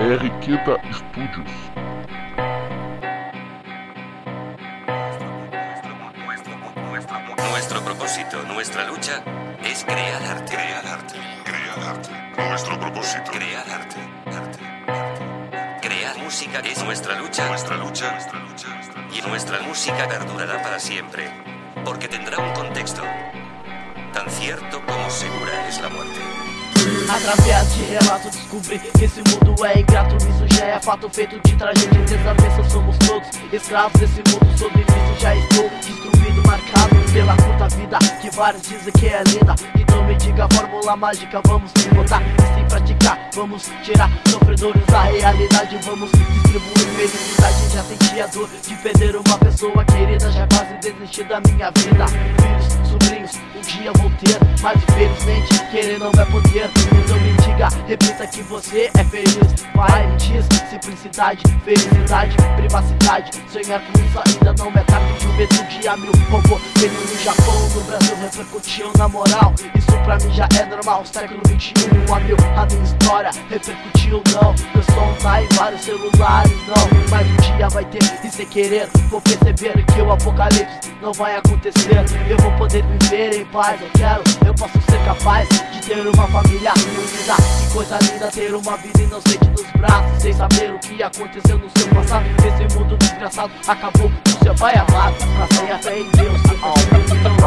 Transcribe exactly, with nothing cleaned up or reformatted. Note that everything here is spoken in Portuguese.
R Queta Studios. Nuestro propósito, nuestra lucha es crear arte. Crear arte. Crear arte. Nuestro propósito. Crear arte. Arte. Arte. Crear música es nuestra lucha. Nuestra lucha. Nuestra lucha. Nuestra lucha. Y nuestra música perdurará para siempre, porque tendrá un contexto tan cierto como segura es la muerte. Através de relato descobri que esse mundo é ingrato. Isso já é fato feito de tragédia e desavença. Somos todos escravos desse mundo sob isso. Já estou destruído, marcado pela curta vida que vários dizem que é linda. E não me diga a fórmula mágica, vamos botar e sem praticar. Vamos tirar sofredores da realidade. Vamos distribuir felicidade. Já senti a dor de perder uma pessoa querida. Já quase desisti da minha vida. Filhos, sobrinhos, um dia vou ter, mas infelizmente querer não vai poder. Então me diga, repita que você é feliz. Vai, me diz, simplicidade, felicidade, privacidade. Sonhar com isso ainda não é tarde. Juventude a mil, robô feito no Japão, no Brasil repercutiu na moral. Isso pra mim já é normal, século vinte e um a mil. A minha história repercutiu não. Meu som tá em vários celulares não. Mas um dia vai ter e sem querer vou perceber que o apocalipse não vai acontecer. Eu vou poder viver em paz, eu quero, eu posso ser capaz de ter uma família unida. Que coisa linda ter uma vida inocente nos braços, sem saber o que aconteceu no seu passado. Esse mundo desgraçado acabou, você vai amado, mas sem a fé em Deus.